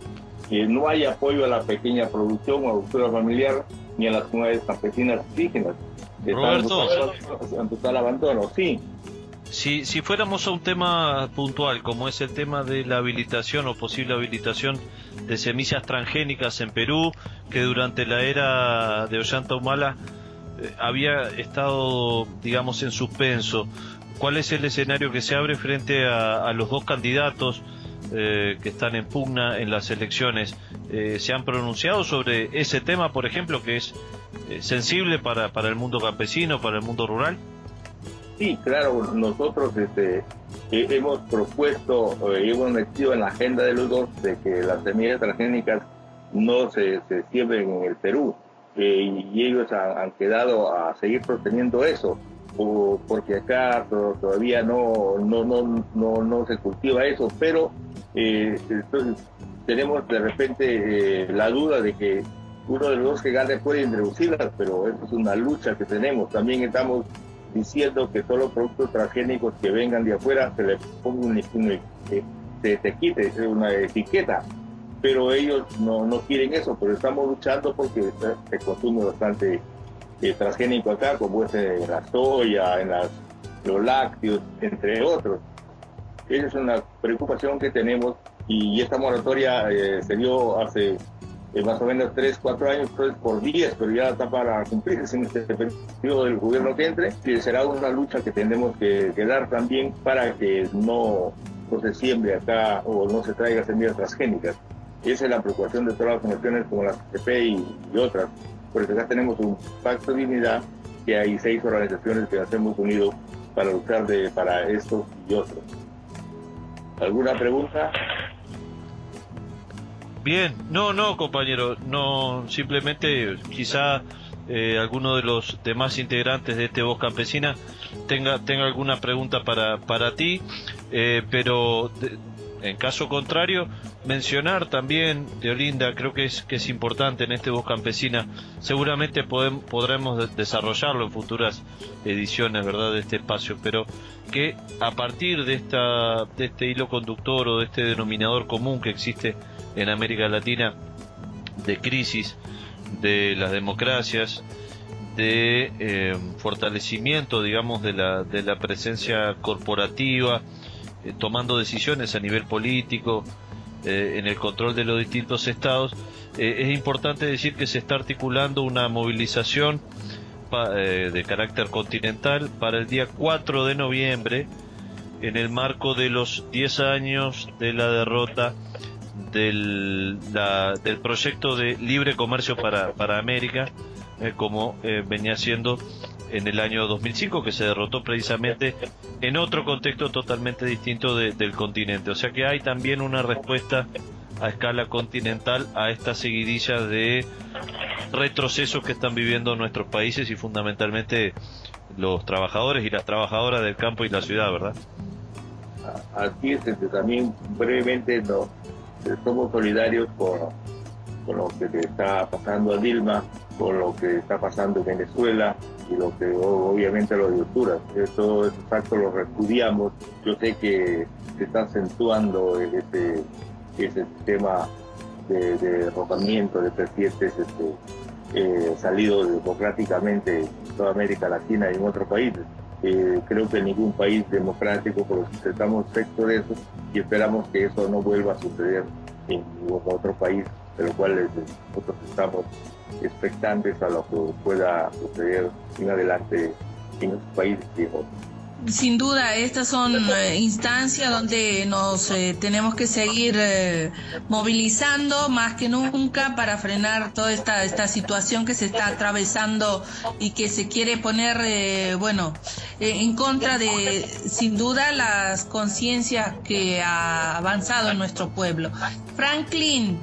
Que no hay apoyo a la pequeña producción o agricultura familiar ni a las comunidades campesinas indígenas.
Roberto,
en total abandono, sí.
Si, si fuéramos a un tema puntual, como es el tema de la habilitación o posible habilitación de semillas transgénicas en Perú, que durante la era de Ollanta Humala eh, había estado, digamos, en suspenso, ¿cuál es el escenario que se abre frente a, a los dos candidatos eh, que están en pugna en las elecciones? Eh, ¿se han pronunciado sobre ese tema, por ejemplo, que es eh, sensible para, para el mundo campesino, para el mundo rural?
Sí, claro, nosotros este, eh, hemos propuesto, eh, hemos metido en la agenda de los dos de que las semillas transgénicas no se, se siembren en el Perú, eh, y ellos han, han quedado a seguir sosteniendo eso, o, porque acá to, todavía no, no, no, no, no se cultiva eso, pero eh, entonces tenemos de repente eh, la duda de que uno de los dos que gane puede introducirlas, pero eso es una lucha que tenemos. También estamos diciendo que todos los productos transgénicos que vengan de afuera se les ponga un, un, se, se quite una etiqueta, pero ellos no, no quieren eso, pero estamos luchando porque se consume bastante eh, transgénico acá, como es en la soya, en las, los lácteos, entre otros. Esa es una preocupación que tenemos, y esta moratoria eh, se dio hace Eh, más o menos tres, cuatro años, tres por diez, pero ya está para cumplirse en este periodo del gobierno que entre, y será una lucha que tendremos que, que dar también para que no, no se siembre acá o no se traiga semillas transgénicas. Esa es la preocupación de todas las organizaciones como la C P y, y otras, porque acá tenemos un pacto de dignidad, que hay seis organizaciones que nos hemos unido para luchar de, para esto y otros. ¿Alguna pregunta?
Bien, no, no, compañero, no, simplemente quizá eh, alguno de los demás integrantes de este Voz Campesina tenga tenga alguna pregunta para para ti, eh, pero de, en caso contrario, mencionar también, Deolinda, creo que es que es importante en este Voz Campesina, seguramente podem, podremos de, desarrollarlo en futuras ediciones, ¿verdad?, de este espacio, pero que a partir de esta de este hilo conductor o de este denominador común que existe en América Latina, de crisis de las democracias, de eh, fortalecimiento, digamos, de la de la presencia corporativa, eh, tomando decisiones a nivel político, eh, en el control de los distintos estados, eh, es importante decir que se está articulando una movilización pa, eh, de carácter continental para el día cuatro de noviembre, en el marco de los diez años de la derrota del, la, del proyecto de libre comercio para, para América, eh, como eh, venía siendo en el año dos mil cinco, que se derrotó precisamente en otro contexto totalmente distinto de, del continente. O sea que hay también una respuesta a escala continental a esta seguidilla de retrocesos que están viviendo nuestros países y fundamentalmente los trabajadores y las trabajadoras del campo y la ciudad, ¿verdad?
Así es, este, también brevemente no, somos solidarios con, con lo que le está pasando a Dilma, con lo que está pasando en Venezuela, y lo que obviamente lo de Honduras. Todos esos actos los repudiamos. Yo sé que se está acentuando ese, ese sistema de, de derrocamiento de presidentes este, eh, salidos democráticamente en toda América Latina y en otros países. Eh, creo que en ningún país democrático, pero estamos efecto de eso y esperamos que eso no vuelva a suceder en ningún otro país, de lo cual nosotros estamos expectantes a lo que pueda suceder en adelante en los países y en otros.
Sin duda, estas son eh, instancias donde nos eh, tenemos que seguir eh, movilizando más que nunca para frenar toda esta esta situación que se está atravesando y que se quiere poner, eh, bueno, eh, en contra de, sin duda, las conciencias que ha avanzado en nuestro pueblo. Franklin,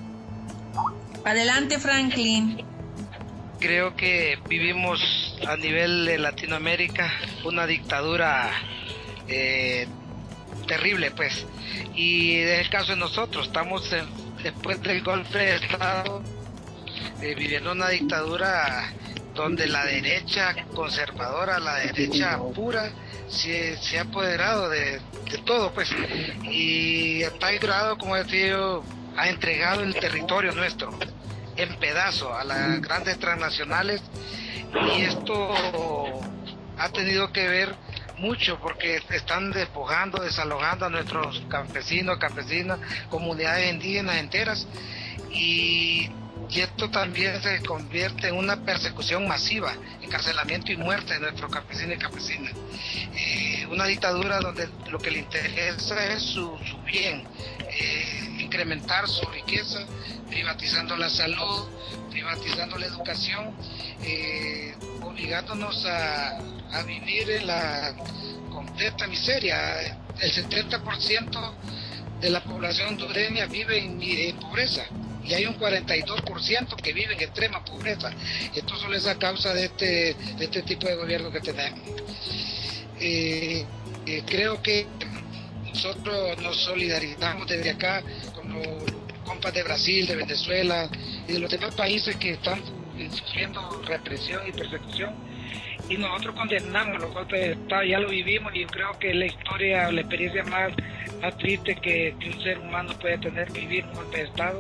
adelante, Franklin.
Creo que vivimos a nivel de Latinoamérica una dictadura eh, terrible, pues, y es el caso de nosotros. Estamos en, después del golpe de Estado eh, viviendo una dictadura donde la derecha conservadora, la derecha pura se, se ha apoderado de, de todo, pues, y a tal grado, como decía yo, ha entregado el territorio nuestro en pedazos a las grandes transnacionales, y esto ha tenido que ver mucho porque están despojando, desalojando a nuestros campesinos, campesinas, comunidades indígenas enteras, y, y esto también se convierte en una persecución masiva, encarcelamiento y muerte de nuestros campesinos y campesinas. Eh, una dictadura donde lo que le interesa es su, su bien, eh, incrementar su riqueza, privatizando la salud, privatizando la educación, eh, obligándonos a, a vivir en la completa miseria. El setenta por ciento de la población hondureña vive en, en pobreza y hay un cuarenta y dos por ciento que vive en extrema pobreza. Esto solo es a causa de este, de este tipo de gobierno que tenemos. Eh, eh, creo que nosotros nos solidarizamos desde acá con los compas de Brasil, de Venezuela y de los demás países que están sufriendo represión y persecución, y nosotros condenamos los golpes de Estado. Ya lo vivimos y yo creo que es la historia, la experiencia más, más triste que, que un ser humano puede tener, vivir un golpe de Estado,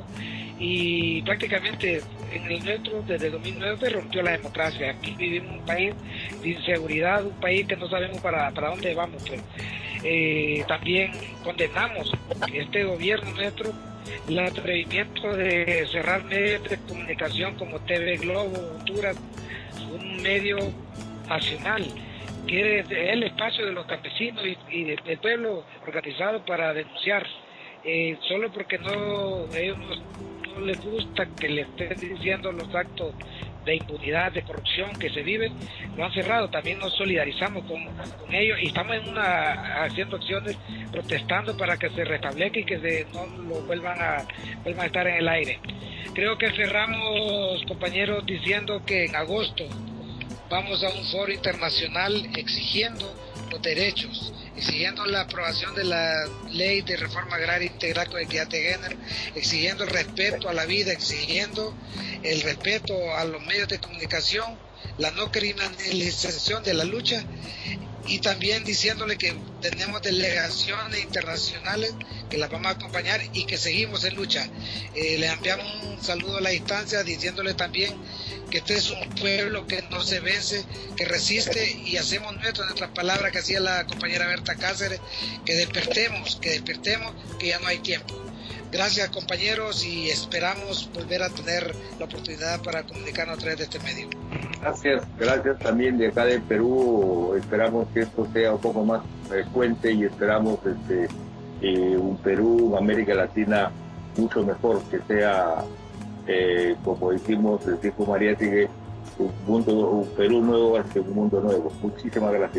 y prácticamente en el nuestro desde dos mil nueve se rompió la democracia. Aquí vivimos un país de inseguridad, un país que no sabemos para, para dónde vamos, pues. Eh, también condenamos este gobierno nuestro, el atrevimiento de cerrar medios de comunicación como T V Globo, Honduras, un medio nacional que es el espacio de los campesinos y, y del pueblo organizado para denunciar, eh, solo porque no ellos no, no les gusta que le estén diciendo los actos de impunidad, de corrupción que se viven, lo han cerrado. También nos solidarizamos con, con ellos y estamos en una, haciendo acciones, protestando para que se restablezca y que se, no lo vuelvan a, vuelvan a estar en el aire. Creo que cerramos, compañeros, diciendo que en agosto vamos a un foro internacional exigiendo los derechos, exigiendo la aprobación de la ley de reforma agraria integral con equidad de género, exigiendo el respeto a la vida, exigiendo el respeto a los medios de comunicación, la no criminalización de la lucha, y también diciéndole que tenemos delegaciones internacionales que las vamos a acompañar y que seguimos en lucha. Eh, les enviamos un saludo a la distancia, diciéndole también que este es un pueblo que no se vence, que resiste, y hacemos nuestras nuestras palabras que hacía la compañera Berta Cáceres, que despertemos, que despertemos, que ya no hay tiempo. Gracias, compañeros, y esperamos volver a tener la oportunidad para comunicarnos a través de este medio.
Gracias, gracias también de acá de Perú. Esperamos que esto sea un poco más frecuente y esperamos este eh, un Perú, una América Latina mucho mejor, que sea eh, como dijimos, dijo Mariátegui, un mundo, un Perú nuevo hacia un mundo nuevo. Muchísimas gracias.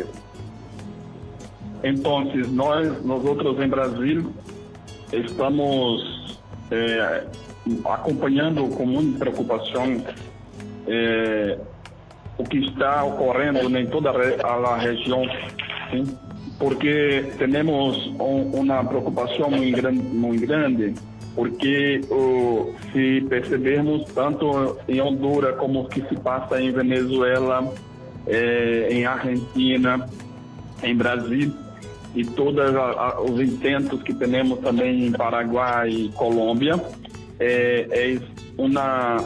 Entonces, nós, nosotros en Brasil estamos eh, acompanhando com muita preocupação eh, o que está ocorrendo em toda a região, sim? Porque temos um, uma preocupação muito grande, muito grande porque uh, se percebermos tanto em Honduras como o que se passa em Venezuela, eh, em Argentina, em Brasil, e todos os intentos que temos também em Paraguai e Colômbia. É, é uma,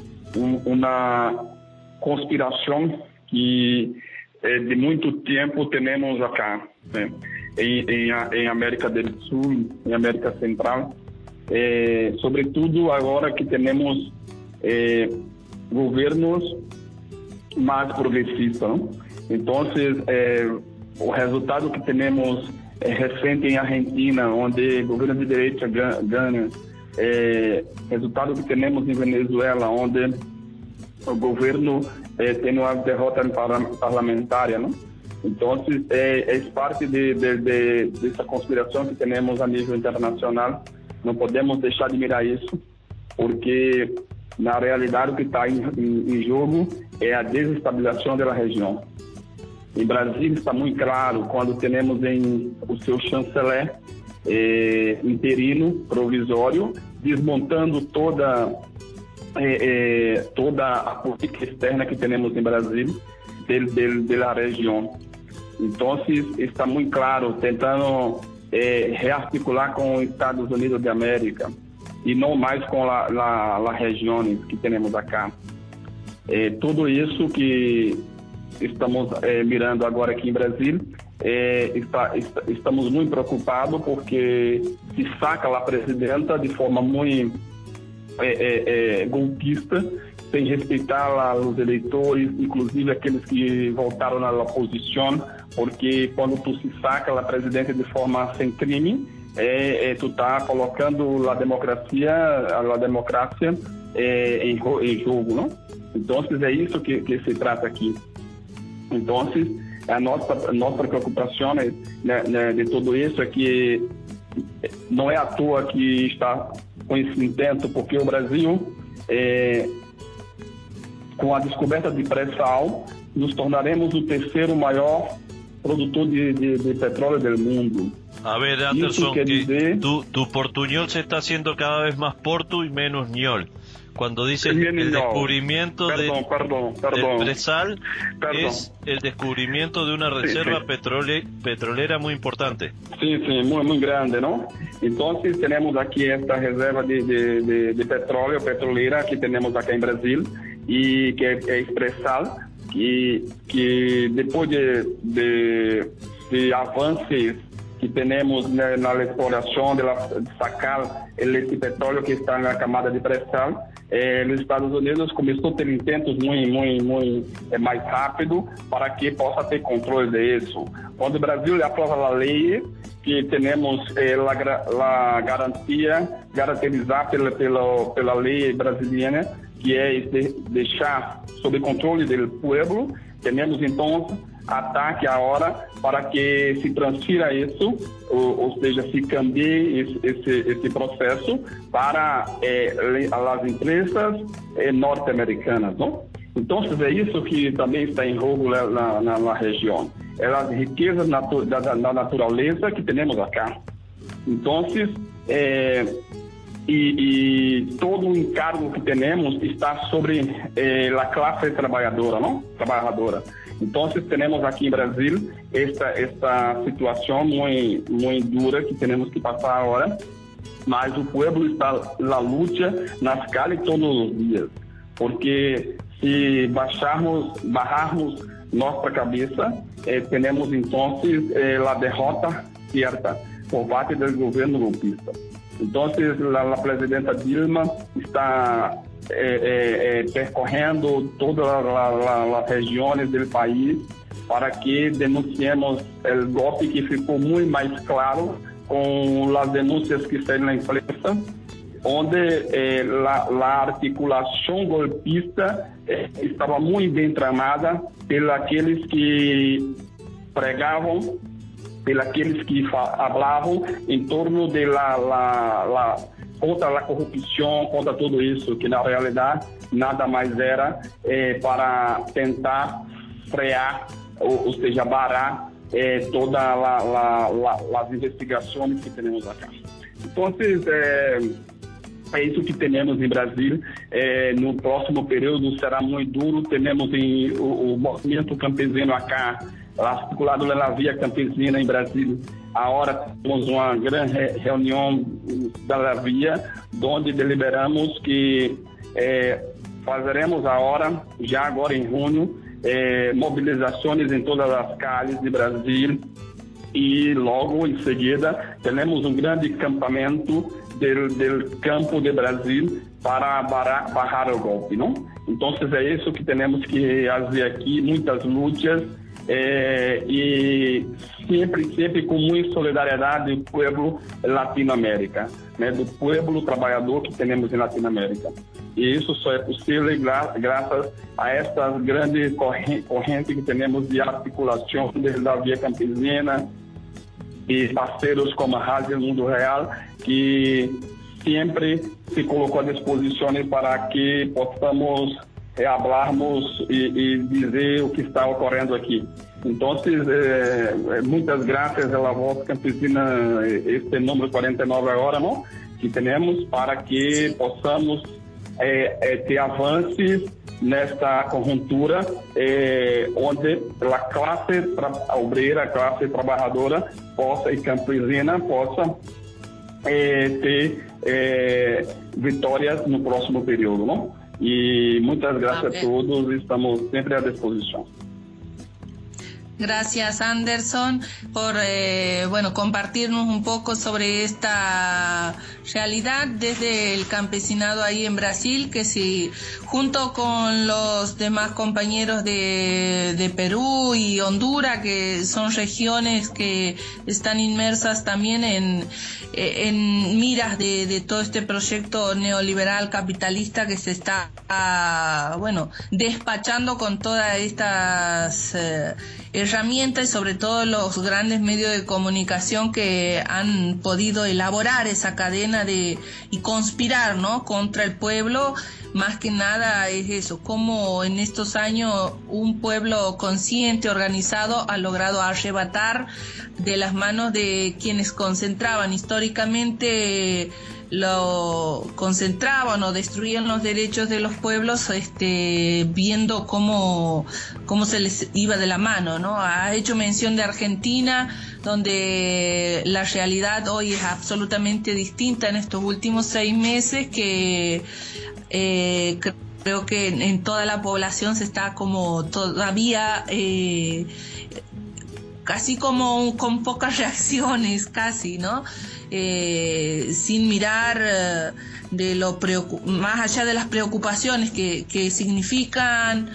uma conspiração que é, de muito tempo temos acá, né? em, em, em América do Sul, em América Central, é, sobretudo agora que temos é, governos mais progressistas, não? Então, é, o resultado que temos é, recente em Argentina, onde o governo de direita ganha, é, resultado que temos em Venezuela, onde o governo é, tem uma derrota parlamentar, não? Então, é, é parte de, de, de, dessa conspiração que temos a nível internacional. Não podemos deixar de mirar isso, porque na realidade o que está em, em, em jogo é a desestabilização da região. Em Brasil está muito claro quando temos em o seu chanceler eh, interino, provisório, desmontando toda, eh, eh, toda a política externa que temos em Brasil, del, del, da região. Então, está muito claro, tentando eh, rearticular com os Estados Unidos da América e não mais com as regiões que temos acá. Eh, tudo isso que estamos eh, mirando agora aqui em Brasil, eh, está, está, estamos muito preocupados porque se saca a presidenta de forma muito eh, eh, golpista, sem respeitar os eleitores, inclusive aqueles que votaram na oposição, porque quando tu se saca a presidente de forma sem crime, eh, eh, tu está colocando a democracia, a democracia eh, em, em jogo, não? Então, é isso que, que se trata aqui. Então, a nossa, a nossa preocupação, né, né, de tudo isso é que não é à toa que está com esse intento, porque o Brasil, é, com a descoberta de pré-sal, nos tornaremos o terceiro maior produtor de, de, de petróleo do mundo.
A ver, Anderson, que
dizer...
tu, tu portuñol se está haciendo cada vez más portu y menos ñol. Cuando dices
el
ñol. descubrimiento
perdón,
de,
perdón, perdón.
del presal,
perdón.
es el descubrimiento de una reserva
sí, sí.
Petrole, petrolera muy importante.
Sí, sí, muy, muy grande, ¿no? Entonces tenemos aquí esta reserva de, de, de, de petróleo, petrolera que tenemos acá en Brasil y que es presal, que, que después de, de, de avances que temos na, na exploração de, la, de sacar esse petróleo que está na camada de pressão, eh, nos Estados Unidos começou a ter intentos muito, muito, muito eh, mais rápido para que possa ter controle disso. Quando o Brasil aprova a lei que temos eh, a garantia, garantizar pela, pela, pela lei brasileira, que é de, deixar sob controle do povo, temos então ataque agora para que se transfira isso, ou, ou seja, se cambie esse, esse, esse processo para eh, as empresas eh, norte-americanas, não? Então, é isso que também está em jogo na, na, na região. É as riquezas natu da, da natureza que temos acá. Então, eh, e, e todo o encargo que temos está sobre eh, a classe trabalhadora, não? Trabalhadora. Então, temos aqui em Brasil esta, esta situação muito, muito dura que temos que passar agora, mas o povo está na luta, nas calles todos os dias, porque se baixarmos, barrarmos nossa cabeça, eh, temos então eh, a derrota certa por parte do governo golpista. Então, a, a presidenta Dilma está eh, eh, percorrendo todas as regiões do país para que denunciemos o golpe, que ficou muito mais claro com as denúncias que saíram na imprensa, onde eh, a articulação golpista eh, estava muito bem tramada pelos aqueles que pregavam, pelos aqueles que falavam em torno de la, la, la, contra a corrupção, contra tudo isso, que na realidade nada mais era eh, para tentar frear, ou, ou seja, barrar eh, todas la, la, la, as investigações que temos aqui. Então, eh, É isso que temos em Brasil. É, no próximo período será muito duro. Temos em, o, o movimento campesino acá, articulado na Via Campesina em Brasil. Agora temos uma grande reunião da Via, onde deliberamos que é, faremos agora, já agora em junho, é, mobilizações em todas as calles de Brasil. E logo em seguida temos um grande acampamento do, do campo de Brasil para barrar, barrar o golpe, não? Então é isso que temos que fazer aqui, muitas lutas é, e sempre, sempre com muita solidariedade do povo latino-américa, né? Do povo trabalhador que temos em Latinoamérica. E isso só é possível gra graças a estas grandes correntes que temos de articulação da Via Campesina e parceiros como a Rádio Mundo Real, que sempre se colocou à disposição para que possamos é, falarmos e, e dizer o que está ocorrendo aqui. Então, é, muitas graças à Voz Campesina, este número quarenta e nove agora, não? Que temos para que possamos é, é, ter avanços nesta conjuntura eh, onde a classe obreira, a classe trabalhadora possa e campesina possa eh, ter eh, vitórias no próximo período, não? E muitas graças a todos, estamos sempre à disposição.
Gracias, Anderson, por eh, bueno, compartirnos un poco sobre esta realidad desde el campesinado ahí en Brasil, que si junto con los demás compañeros de, de Perú y Honduras, que son regiones que están inmersas también en, en miras de, de todo este proyecto neoliberal capitalista que se está, ah, bueno, despachando con todas estas eh, herramientas y sobre todo los grandes medios de comunicación que han podido elaborar esa cadena de y conspirar, ¿no?, contra el pueblo. Más que nada es eso, cómo en estos años un pueblo consciente, organizado, ha logrado arrebatar de las manos de quienes concentraban históricamente, lo concentraban o destruían los derechos de los pueblos, este, viendo cómo, cómo se les iba de la mano, ¿no? Ha hecho mención de Argentina, donde la realidad hoy es absolutamente distinta en estos últimos seis meses, que eh, creo que en toda la población se está como todavía eh, casi como con pocas reacciones, casi, ¿no? Eh, sin mirar eh, de lo más allá de las preocupaciones que, que significan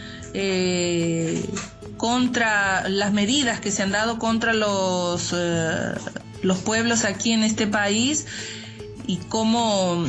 eh, contra las medidas que se han dado contra los eh, los pueblos aquí en este país, y cómo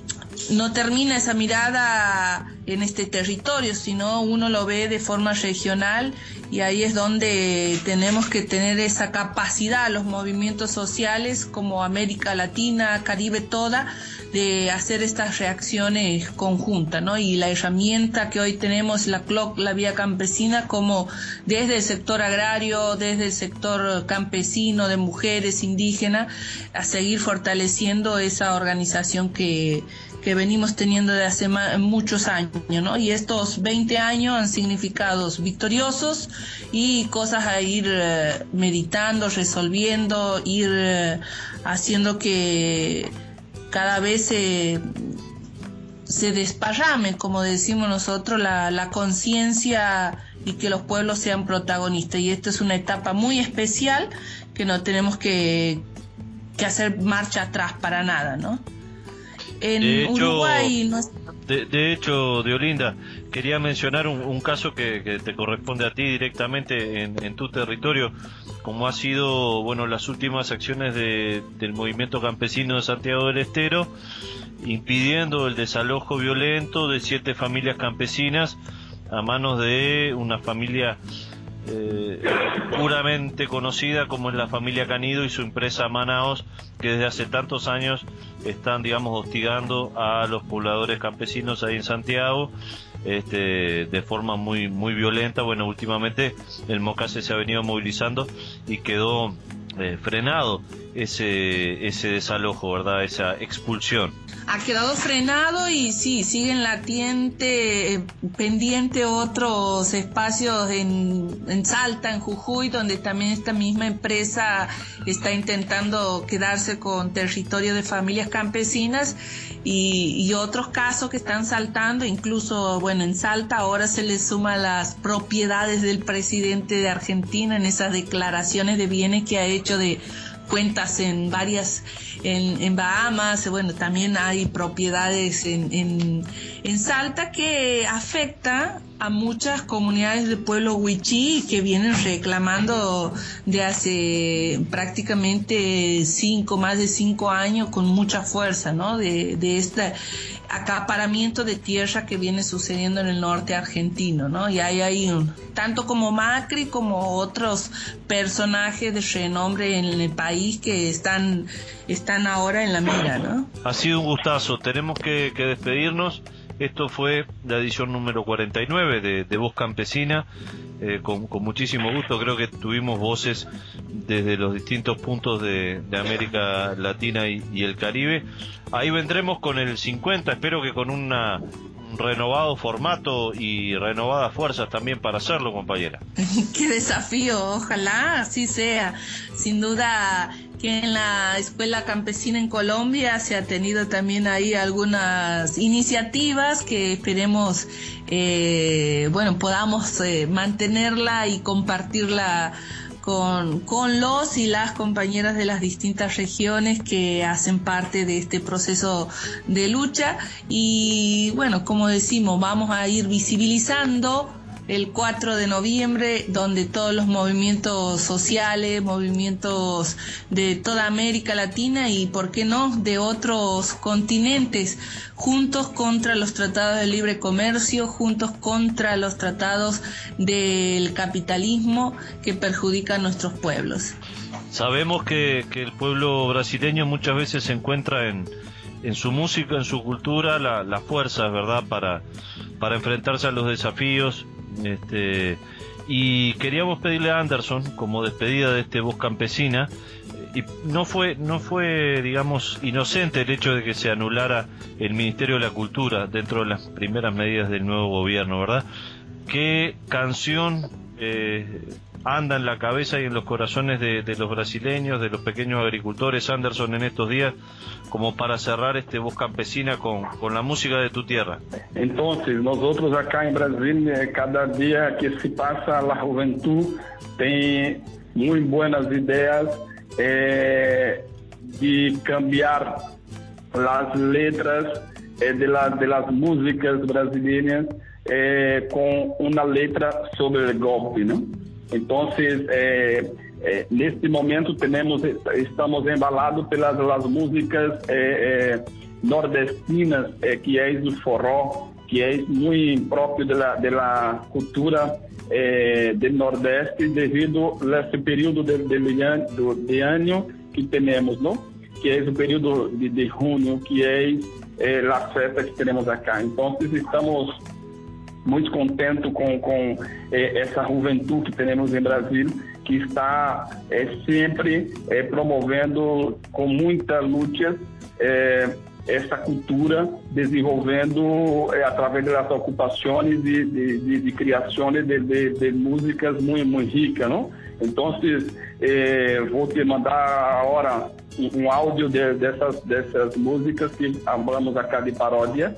no termina esa mirada en este territorio, sino uno lo ve de forma regional, y ahí es donde tenemos que tener esa capacidad, los movimientos sociales como América Latina, Caribe toda, de hacer estas reacciones conjuntas, ¿no? Y la herramienta que hoy tenemos, la C L O C, la Vía Campesina, como desde el sector agrario, desde el sector campesino, de mujeres, indígenas, a seguir fortaleciendo esa organización que que venimos teniendo de hace muchos años, ¿no? Y estos veinte años han significado victoriosos y cosas a ir eh, meditando, resolviendo, ir eh, haciendo que cada vez se, se desparrame, como decimos nosotros, la, la conciencia, y que los pueblos sean protagonistas. Y esta es una etapa muy especial que no tenemos que, que hacer marcha atrás para nada, ¿no? En
de hecho,
Uruguay no...
de, de hecho, Deolinda, quería mencionar un, un caso que, que te corresponde a ti directamente en, en tu territorio, como ha sido, bueno, las últimas acciones de, del movimiento campesino de Santiago del Estero, impidiendo el desalojo violento de siete familias campesinas a manos de una familia eh, puramente conocida como es la familia Canido y su empresa Manaos, que desde hace tantos años están, digamos, hostigando a los pobladores campesinos ahí en Santiago, este, de forma muy muy violenta. Bueno, últimamente el Mocase se ha venido movilizando y quedó eh, frenado ese ese desalojo, ¿verdad? Esa expulsión.
Ha quedado frenado y sí, siguen latiente, eh, pendiente otros espacios en, en Salta, en Jujuy, donde también esta misma empresa está intentando quedarse con territorio de familias campesinas y, y otros casos que están saltando, incluso, bueno, en Salta ahora se le suma las propiedades del presidente de Argentina en esas declaraciones de bienes que ha hecho de cuentas en varias, en, en Bahamas, bueno, también hay propiedades en, en, en Salta que afecta a muchas comunidades del pueblo wichí que vienen reclamando de hace prácticamente cinco, más de cinco años con mucha fuerza, ¿no? De, de este acaparamiento de tierra que viene sucediendo en el norte argentino, ¿no? Y hay ahí un, tanto como Macri como otros personajes de renombre en el país que están están ahora en la mira, ¿no?
Ha sido un gustazo, tenemos que, que despedirnos. Esto fue la edición número cuarenta y nueve de, de Voz Campesina, eh, con, con muchísimo gusto. Creo que tuvimos voces desde los distintos puntos de, de América Latina y, y el Caribe. Ahí vendremos con el cincuenta, espero que con una, un renovado formato y renovadas fuerzas también para hacerlo, compañera.
Qué desafío, ojalá así sea. Sin duda que en la Escuela Campesina en Colombia se ha tenido también ahí algunas iniciativas que esperemos, eh, bueno, podamos eh, mantenerla y compartirla con, con los y las compañeras de las distintas regiones que hacen parte de este proceso de lucha. Y bueno, como decimos, vamos a ir visibilizando el cuatro de noviembre, donde todos los movimientos sociales, movimientos de toda América Latina y, por qué no, de otros continentes, juntos contra los tratados de libre comercio, juntos contra los tratados del capitalismo que perjudican a nuestros pueblos.
Sabemos que, que el pueblo brasileño muchas veces se encuentra en, en su música, en su cultura, la, las fuerzas, ¿verdad?, para, para enfrentarse a los desafíos. Este, y queríamos pedirle a Anderson, como despedida de este Voz Campesina, y no fue no fue digamos inocente el hecho de que se anulara el Ministerio de la Cultura dentro de las primeras medidas del nuevo gobierno, ¿verdad? ¿Qué canción eh, anda en la cabeza y en los corazones de, de los brasileños, de los pequeños agricultores, Anderson, en estos días, como para cerrar este Voz Campesina con, con la música de tu tierra?
Entonces, nosotros acá en Brasil, cada día que se pasa, la juventud tiene muy buenas ideas eh, de cambiar las letras eh, de, la, de las músicas brasileñas eh, con una letra sobre el golpe, ¿no? Entonces, eh, eh, neste momento tenemos, estamos embalados pelas las músicas eh, eh, nordestinas, eh, que é o forró, que é muito próprio de la, de la cultura eh, do Nordeste, devido a esse período de, de, de, de ano que temos, não? Que é o período de, de junho, que é eh, as festas que temos acá. Então, estamos muito contente com, com eh, essa juventude que temos em Brasil, que está eh, sempre eh, promovendo com muita luta eh, essa cultura, desenvolvendo eh, através das ocupações de, de, de, de criações de, de, de músicas muito, muito ricas, não? Então, eh, vou te mandar agora um, um áudio de, dessas, dessas músicas que falamos acá de paródia,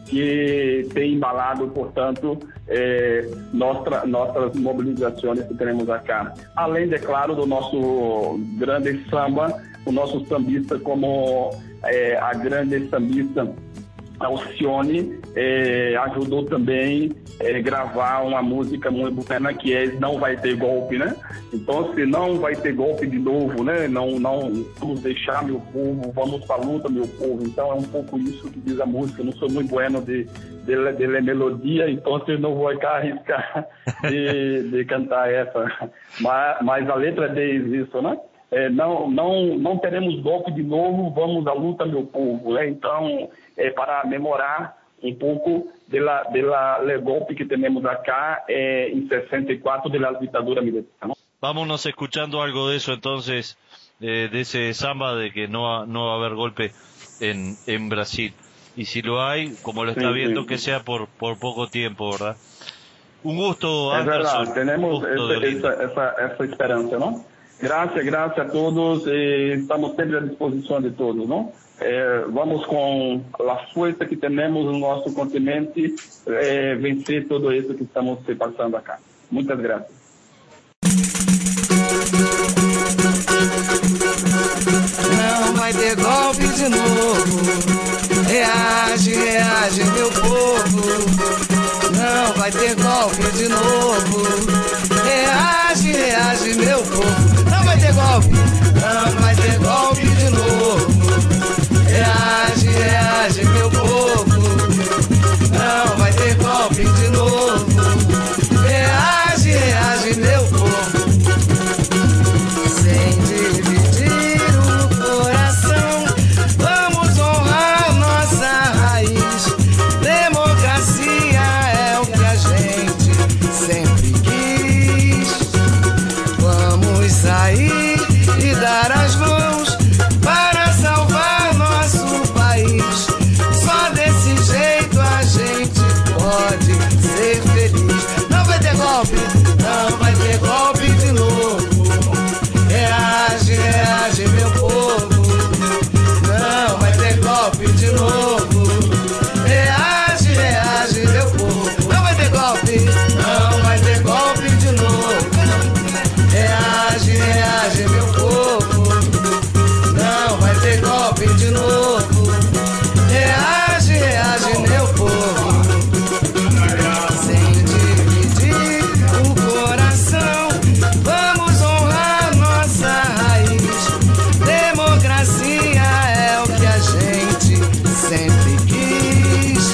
que tem embalado, portanto, eh, nossa, nossas mobilizações que temos acá. Além, de claro, do nosso grande samba, o nosso sambista, como eh, a grande sambista Alcione, eh, ajudou também a eh, gravar uma música muito bacana, que é Não Vai Ter Golpe, né? Então, se não vai ter golpe de novo, né? Não, não vamos deixar meu povo, vamos para a luta, meu povo. Então, é um pouco isso que diz a música. Eu não sou muito bueno de, de, de, de melodia, então não vou arriscar de, de cantar essa. Mas, mas a letra diz isso, né? É, não, não, não teremos golpe de novo, vamos à luta, meu povo, né? Então, é para memorar um pouco de la, de la, de golpe que temos acá eh, en sesenta y cuatro de la dictadura militar, ¿no?
Vámonos escuchando algo de eso entonces, eh, de ese samba de que no va, no va a haber golpe en, en Brasil. Y si lo hay, como lo está
sí,
viendo,
sí.
que sea por, por poco tiempo, ¿verdad? Un gusto,
Es
Anderson.
verdad, tenemos
gusto
ese, esa, esa, esa esperanza, ¿no? Gracias, gracias a todos. Eh, estamos siempre a disposición de todos, ¿no? Eh, vamos con la fuerza que tenemos en nuestro continente, eh, vencer todo eso que estamos pasando acá. Muchas gracias.
Não vai ter golpe de novo. Reage, reage, meu povo. Não vai ter golpe de novo. Reage, reage, meu povo. Não vai ter golpe. Não vai ter golpe de novo. Reage, reage, meu povo. Não vai ter golpe de novo. Reage, reage, meu povo. Sem dividir o coração, vamos honrar nossa raiz. Democracia é o que a gente sempre quis. Vamos sair e dar as mãos para salvar nosso país. Só desse jeito a gente pode ser feliz. Não vai ter golpe, não vai ter golpe de novo. Reage, reage, meu povo. Não vai ter golpe de novo. Reage, reage, meu povo. Não vai ter golpe, não vai ter golpe de novo. Reage, reage, meu povo. Não vai ter golpe de novo. Reage, reage, meu povo. Sem dividir o coração, vamos honrar nossa raiz. Democracia é o que a gente sempre quis.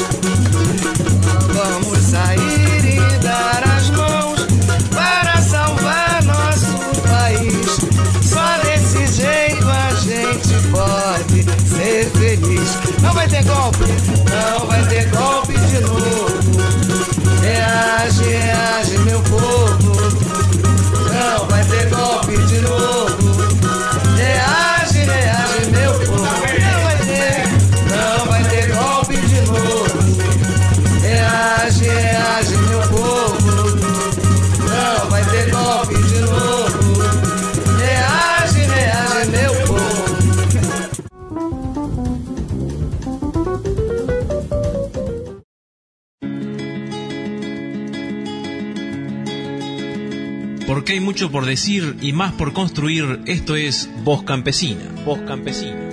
Vamos sair e dar as mãos para salvar nosso país. Só desse jeito a gente pode ser feliz. Não vai ter golpe, não vai ter golpe de novo. Reage, reage, meu povo. Não vai ter golpe de novo. Reage, reage, meu povo. Não vai ter, não vai ter golpe de novo. Reage, reage, meu povo. Não vai ter golpe de novo. Reage, reage, meu povo.
Porque hay mucho por decir y más por construir, esto es Voz Campesina. Voz Campesina.